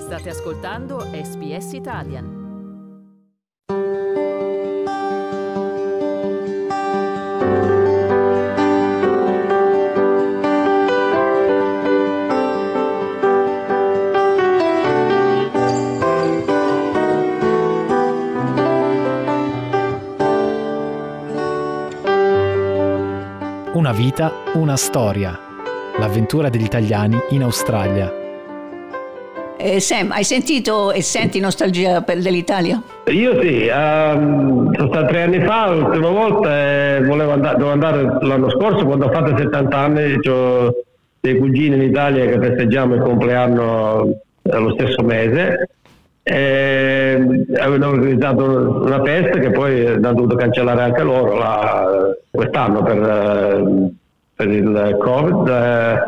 State ascoltando SBS Italian. Una vita, una storia. L'avventura degli italiani in Australia. Sam, hai sentito e senti nostalgia dell'Italia? Io sì, sono stato 3 anni fa, l'ultima volta, e dovevo andare l'anno scorso quando ho fatto 70 anni, ho dei cugini in Italia che festeggiamo il compleanno lo stesso mese. Avevano organizzato una festa che poi hanno dovuto cancellare anche loro quest'anno per il Covid.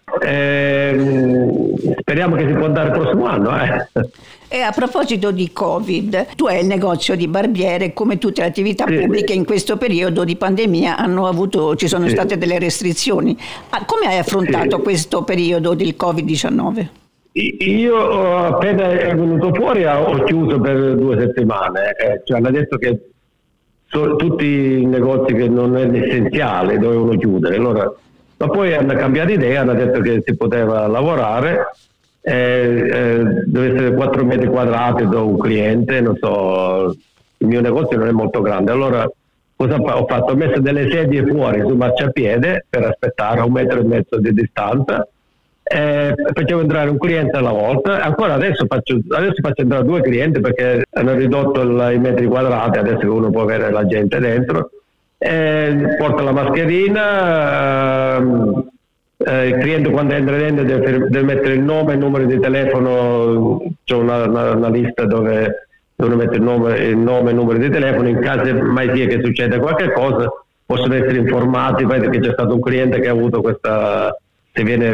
Speriamo che si può andare il prossimo anno. E a proposito di Covid, tu hai il negozio di barbiere, come tutte le attività pubbliche in questo periodo di pandemia ci sono state delle restrizioni. Come hai affrontato questo periodo del Covid-19? Io appena è venuto fuori ho chiuso per 2 settimane, cioè hanno detto che tutti i negozi che non erano essenziali dovevano chiudere, allora, ma poi hanno cambiato idea, hanno detto che si poteva lavorare, deve essere 4 metri quadrati da un cliente, non so, il mio negozio non è molto grande, allora cosa ho fatto? Ho messo delle sedie fuori sul marciapiede per aspettare a 1,5 metri di distanza. Facevo entrare un cliente alla volta, ancora adesso faccio entrare 2 clienti perché hanno ridotto i metri quadrati, adesso che uno può avere la gente dentro, porta la mascherina, il cliente quando entra dentro deve mettere il nome e il numero di telefono, c'è una lista dove mette il nome e il numero di telefono, in caso mai sia che succeda qualche cosa possono essere informati, perché c'è stato un cliente che ha avuto questa, se viene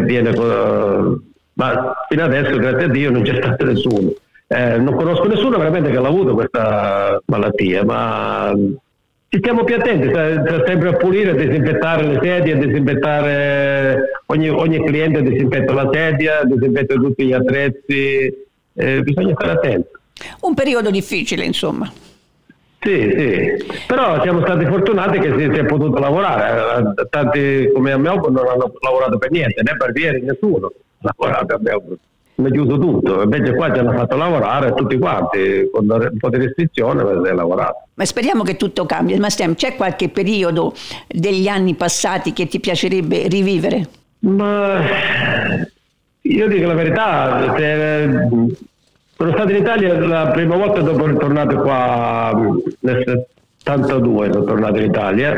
ma fino adesso grazie a Dio non c'è stato nessuno, non conosco nessuno veramente che l'ha avuto questa malattia, ma ci stiamo più attenti, sempre a pulire, a disinfettare le sedie, a disinfettare ogni cliente, disinfetta la sedia, disinfetta tutti gli attrezzi, bisogna stare attenti. Un periodo difficile, insomma. Sì, però siamo stati fortunati che si è potuto lavorare, tanti come a Melbourne non hanno lavorato per niente, né barbieri, nessuno ha lavorato a Melbourne, hanno chiuso tutto, invece qua ci hanno fatto lavorare tutti quanti, con un po' di restrizione per lavorare. Ma speriamo che tutto cambi. Ma Sam, c'è qualche periodo degli anni passati che ti piacerebbe rivivere? Ma io dico la verità, sono stato in Italia la prima volta dopo che tornato qua nel 72, sono tornato in Italia,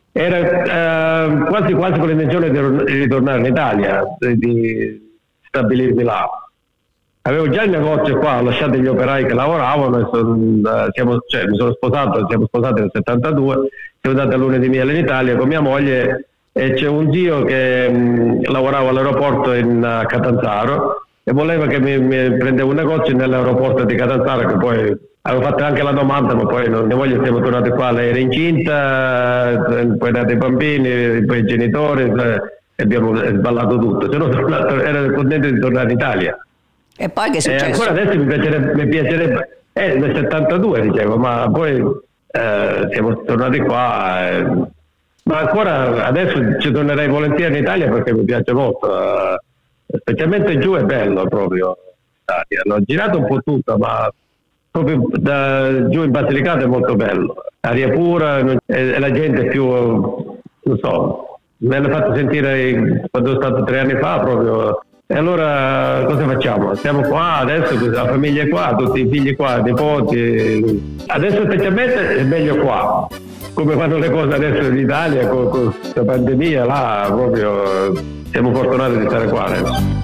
era quasi con l'intenzione di ritornare in Italia, di stabilirmi là. Avevo già il negozio qua, ho lasciato gli operai che lavoravano e siamo sposati nel 72, siamo andati a luna di miele in Italia con mia moglie e c'è un zio che lavorava all'aeroporto in Catanzaro e voleva che mi prendevo un negozio nell'aeroporto di Catanzaro, che poi avevo fatto anche la domanda, ma poi mia moglie siamo tornati qua, lei era incinta, poi nati i bambini, poi i genitori e abbiamo sballato tutto. Sono tornato, ero contento di tornare in Italia. E poi che è successo? Ancora adesso mi piacerebbe nel 72 dicevo, ma poi siamo tornati qua, ma ancora adesso ci tornerei volentieri in Italia perché mi piace molto. Specialmente giù è bello proprio, l'ho girato un po' tutto, ma proprio giù in Basilicata è molto bello, aria pura e la gente è più, non so, me l'ha fatto sentire quando sono stato 3 anni fa proprio. E allora cosa facciamo? Siamo qua adesso, la famiglia è qua, tutti i figli qua, i nipoti, adesso specialmente è meglio qua, come fanno le cose adesso in Italia con questa pandemia là, proprio siamo fortunati di stare qua adesso.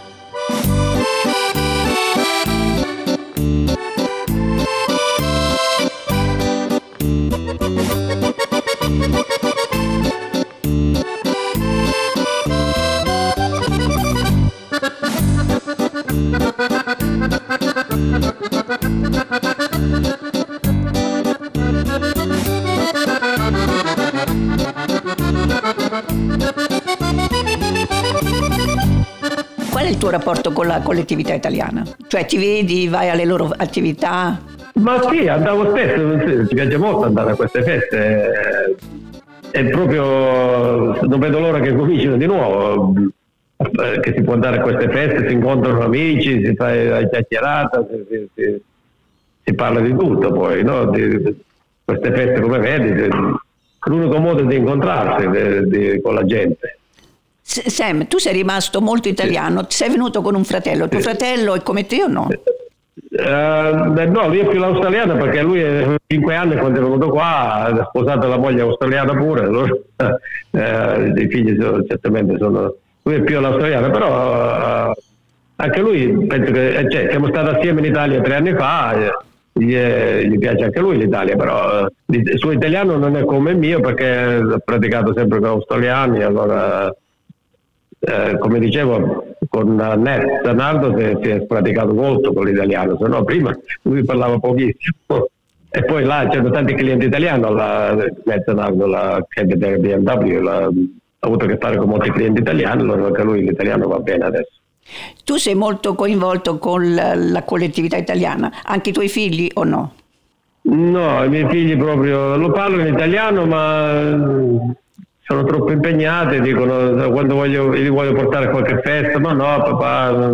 rapporto con la collettività italiana? Cioè ti vedi, vai alle loro attività? Ma sì, andavo spesso, mi piace molto andare a queste feste, e proprio non vedo l'ora che cominciano di nuovo, che si può andare a queste feste, si incontrano amici, si fa la chiacchierata, si parla di tutto poi, no? Di queste feste, come vedi, l'unico modo di incontrarsi con la gente. Sam, tu sei rimasto molto italiano, sei venuto con un fratello, tuo fratello è come te o no? No, lui è più l'australiano, perché lui è 5 anni quando è venuto qua, ha sposato la moglie australiana pure, allora, i figli certamente sono, lui è più l'australiano, però anche lui, penso che siamo stati assieme in Italia 3 anni fa, gli piace anche lui l'Italia, però il suo italiano non è come il mio, perché ha praticato sempre con australiani, allora come dicevo, con Nardo si è praticato molto con l'italiano, se no prima lui parlava pochissimo, e poi là c'erano tanti clienti italiani, Nardo, la cliente del BMW, ha avuto a che fare con molti clienti italiani, allora anche lui l'italiano va bene adesso. Tu sei molto coinvolto con la collettività italiana, anche i tuoi figli o no? No, i miei figli proprio lo parlano in italiano, ma sono troppo impegnati, dicono quando li voglio portare a qualche festa, ma no papà,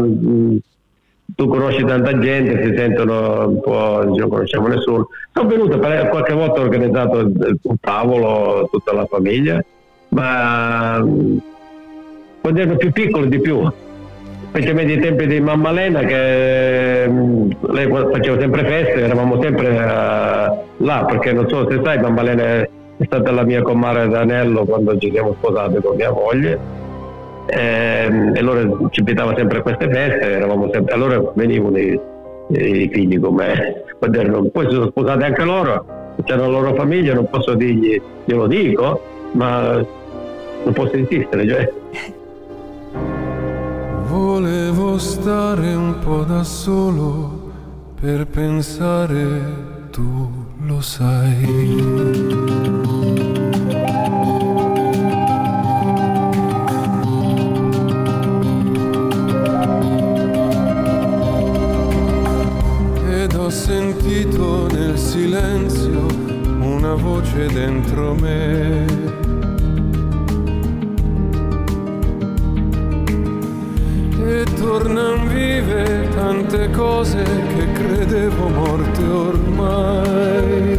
tu conosci tanta gente, si sentono un po', non conosciamo nessuno. Sono venuto qualche volta, ho organizzato un tavolo, tutta la famiglia, ma quando erano più piccoli di più, specialmente ai tempi di mamma Lena, che lei faceva sempre feste, eravamo sempre là, perché non so se sai, mamma Lena è stata la mia comare d'anello quando ci siamo sposati con mia moglie, e allora ci invitava sempre a queste feste, eravamo sempre, allora venivano i figli con me, poi si sono sposati anche loro, c'era la loro famiglia, non posso dirgli, glielo dico, ma non posso insistere, cioè. Volevo stare un po' da solo per pensare, tu lo sai. Ho sentito nel silenzio una voce dentro me, e tornan vive tante cose che credevo morte ormai,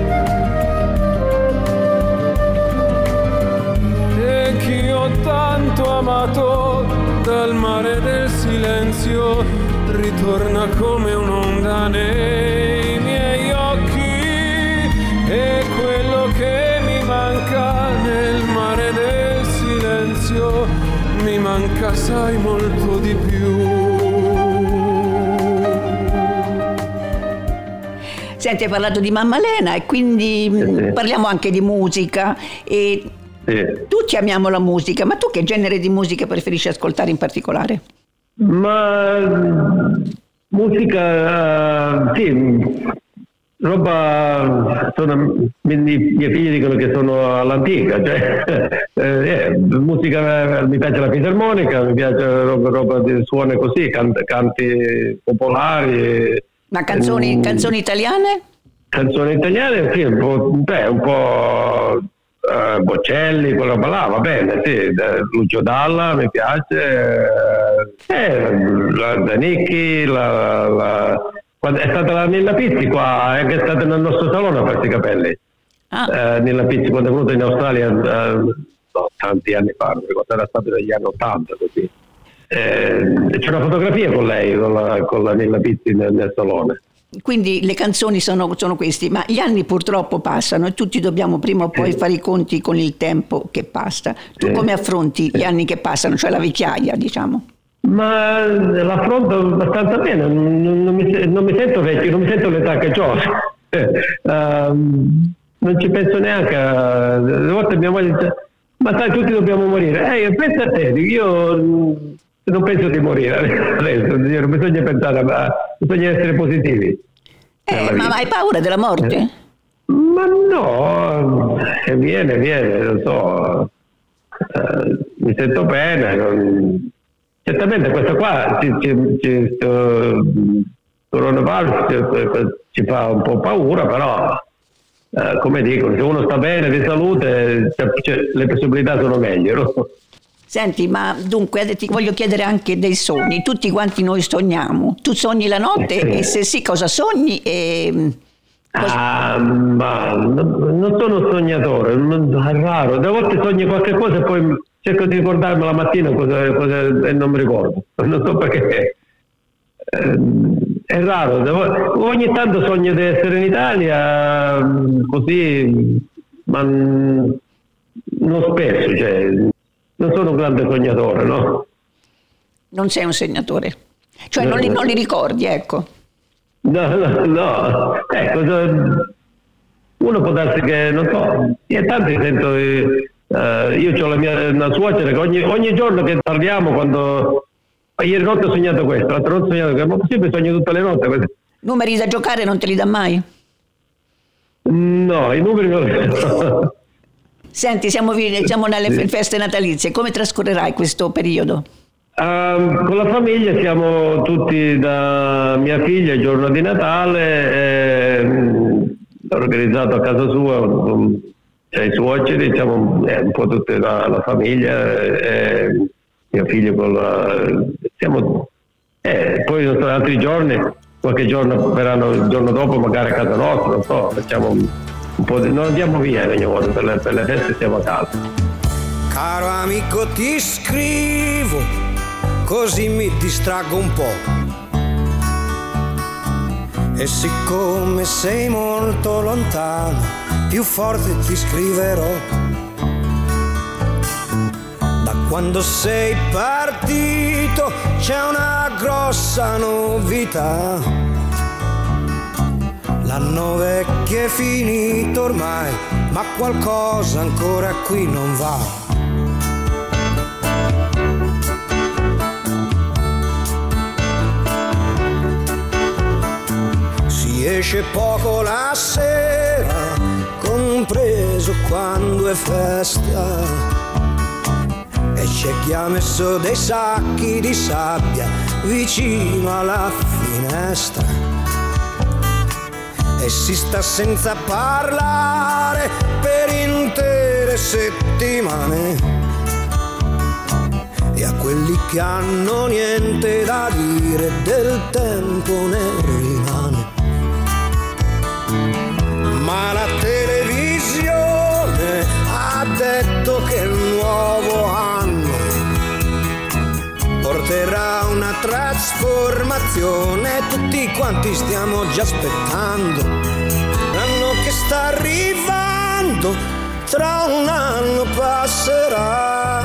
e chi ho tanto amato dal mare del silenzio ritorna come un'onda nei miei occhi, e quello che mi manca nel mare del silenzio mi manca, sai, molto di più. Senti, hai parlato di mamma Lena e quindi parliamo anche di musica, e tutti amiamo la musica, ma tu che genere di musica preferisci ascoltare in particolare? Ma musica, sì, roba, i miei figli dicono che sono all'antica, cioè musica, mi piace la fisarmonica, mi piace roba di suoni così, canti popolari. Ma canzoni italiane? Canzoni italiane, sì, un po' Bocelli, quella roba là, va bene, sì, Lucio Dalla mi piace, la Zanicchi, quando è stata la Nilla Pizzi qua, è stata nel nostro salone a farsi i capelli. Nilla Pizzi quando è venuta in Australia tanti anni fa, non ricordo, era stato negli anni 80 così. C'è una fotografia con lei, con la Nilla Pizzi nel salone. Quindi le canzoni sono questi, ma gli anni purtroppo passano e tutti dobbiamo prima o poi fare i conti con il tempo che passa. Tu come affronti gli anni che passano, cioè la vecchiaia, diciamo? Ma l'affronto abbastanza bene, non mi sento vecchio, non mi sento l'età che ho. Non ci penso neanche. Delle volte mia moglie dice, ma sai, tutti dobbiamo morire. Pensa a te, io non penso di morire adesso, non bisogna pensare, ma bisogna essere positivi. Ma hai paura della morte? Ma no, viene, non so, mi sento bene, certamente questa qua coronavirus ci fa un po' paura, però come dicono, se uno sta bene di salute, le possibilità sono meglio, no? Senti, ma dunque ti voglio chiedere anche dei sogni. Tutti quanti noi sogniamo. Tu sogni la notte e se sì, cosa sogni? Ma non sono sognatore, è raro. A volte sogno qualche cosa e poi cerco di ricordarmi la mattina cosa e non mi ricordo. Non so perché. È raro. Ogni tanto sogno di essere in Italia, così, ma non spesso, cioè. Non sono un grande sognatore, no? Non sei un sognatore? Cioè non li ricordi, ecco. No. Uno può darsi che, non so, io tanti sento, io ho una suocera che ogni giorno che parliamo, quando ieri notte ho sognato questo, l'altra notte ho sognato questo, ma possibile sogno tutte le notte. Numeri da giocare non te li dà mai? No, i numeri non. Senti, siamo nelle feste natalizie, come trascorrerai questo periodo? Con la famiglia siamo tutti da mia figlia il giorno di Natale, l'ho organizzato a casa sua, c'è i suoceri, siamo un po' tutta la famiglia, mio figlio poi altri giorni, qualche giorno verranno il giorno dopo magari a casa nostra, non so, facciamo un po' non andiamo via ogni volta, per le feste stiamo a casa. Caro amico, ti scrivo così mi distraggo un po', e siccome sei molto lontano più forte ti scriverò. Da quando sei partito c'è una grossa novità. L'anno vecchio è finito ormai, ma qualcosa ancora qui non va. Si esce poco la sera, compreso quando è festa, e c'è chi ha messo dei sacchi di sabbia vicino alla finestra. E si sta senza parlare per intere settimane, e a quelli che hanno niente da dire del tempo ne rimane. Ma la televisione ha detto che il nuovo anno porterà una trasformazione, tutti quanti stiamo già aspettando l'anno che sta arrivando, tra un anno passerà.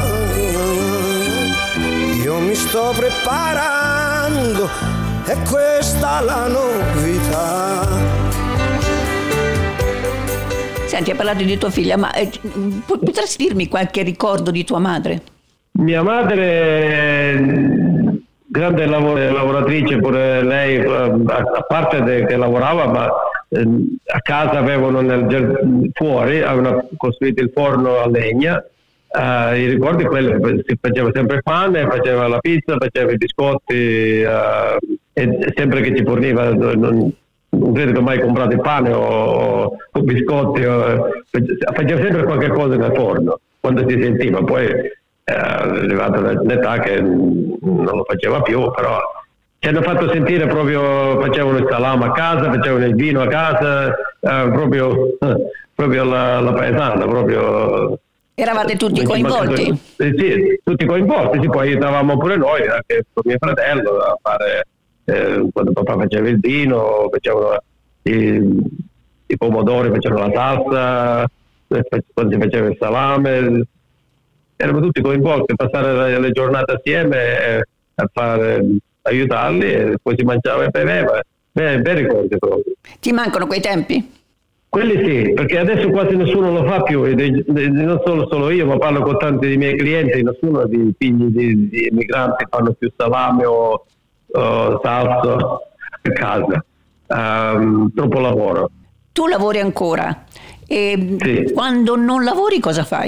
Io mi sto preparando, è questa la novità. Senti, hai parlato di tua figlia, ma potresti dirmi qualche ricordo di tua madre? Mia madre, grande lavoratrice pure lei, a parte che lavorava, ma a casa avevano fuori, avevano costruito il forno a legna. I ricordi quelli, si faceva sempre pane, faceva la pizza, faceva i biscotti, e sempre che ci forniva, non credo che mai comprato il pane o biscotti, faceva sempre qualche cosa nel forno quando si sentiva. Poi è arrivata l'età che non lo faceva più, però ci hanno fatto sentire proprio, facevano il salame a casa, facevano il vino a casa, proprio la paesana, proprio. Eravate tutti coinvolti? Sì, tutti coinvolti, sì, poi aiutavamo pure noi, anche con mio fratello, a fare, quando papà faceva il vino, facevano i pomodori, facevano la salsa, quando si faceva il salame. Eravamo tutti coinvolti a passare le giornate assieme, a aiutarli, e poi si mangiava e beveva. Bei ricordi proprio. Ti mancano quei tempi? Quelli sì, perché adesso quasi nessuno lo fa più, non solo io, ma parlo con tanti dei miei clienti, nessuno di figli di immigranti fanno più salame o salsa a casa. Troppo lavoro. Tu lavori ancora e sì. Quando non lavori cosa fai?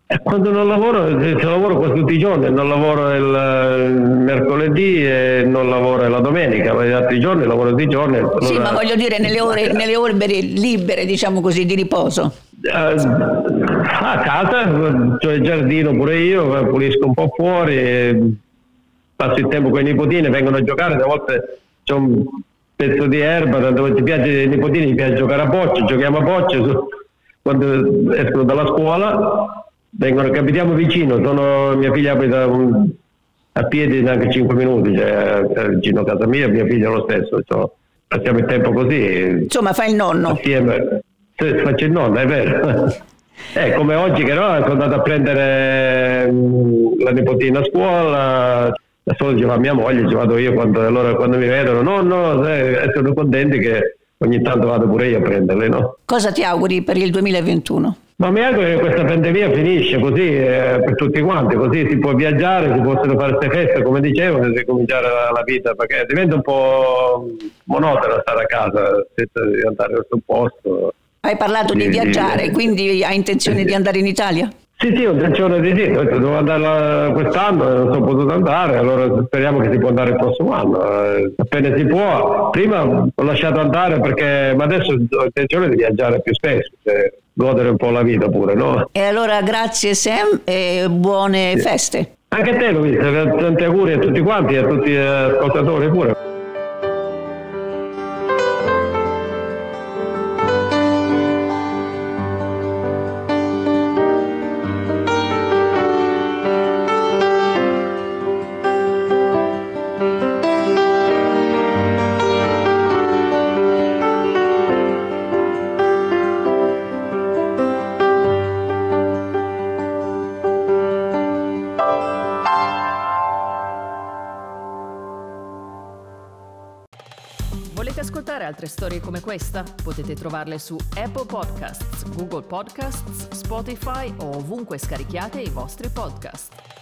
Quando non lavoro, se lavoro quasi tutti i giorni, non lavoro il mercoledì e non lavoro la domenica, ma gli altri giorni lavoro tutti i giorni. Allora... Sì, ma voglio dire nelle ore libere, diciamo così, di riposo. A casa, cioè il giardino pure io, pulisco un po' fuori, passo il tempo con i nipotini, vengono a giocare, a volte c'è un pezzo di erba, tanto ti piace, ai nipotini mi piace giocare a bocce, giochiamo a bocce quando escono dalla scuola. Capitiamo vicino, mia figlia abita a piedi neanche 5 minuti, cioè vicino a casa mia, mia figlia lo stesso, cioè, passiamo il tempo così. Insomma, fai il nonno. Assieme, faccio il nonno, è vero. Come oggi che sono andato a prendere la nipotina a scuola, da solo ci va mia moglie, ci vado io quando mi vedono, nonno, sono contenti che ogni tanto vado pure io a prenderle, no? Cosa ti auguri per il 2021? Ma mi auguro che questa pandemia finisce così per tutti quanti, così si può viaggiare, si possono fare queste feste, come dicevo, e cominciare la vita, perché diventa un po' monotona stare a casa senza andare a questo posto. Hai parlato di viaggiare, quindi hai intenzione di andare in Italia? Sì, ho intenzione di sì, devo andare quest'anno, non sono potuto andare, allora speriamo che si può andare il prossimo anno, appena si può. Prima ho lasciato andare ma adesso ho intenzione di viaggiare più spesso, cioè, godere un po' la vita pure, no? E allora grazie Sam e buone feste. Anche a te Luisa, tanti auguri a tutti quanti e a tutti gli ascoltatori pure. Volete ascoltare altre storie come questa? Potete trovarle su Apple Podcasts, Google Podcasts, Spotify o ovunque scarichiate i vostri podcast.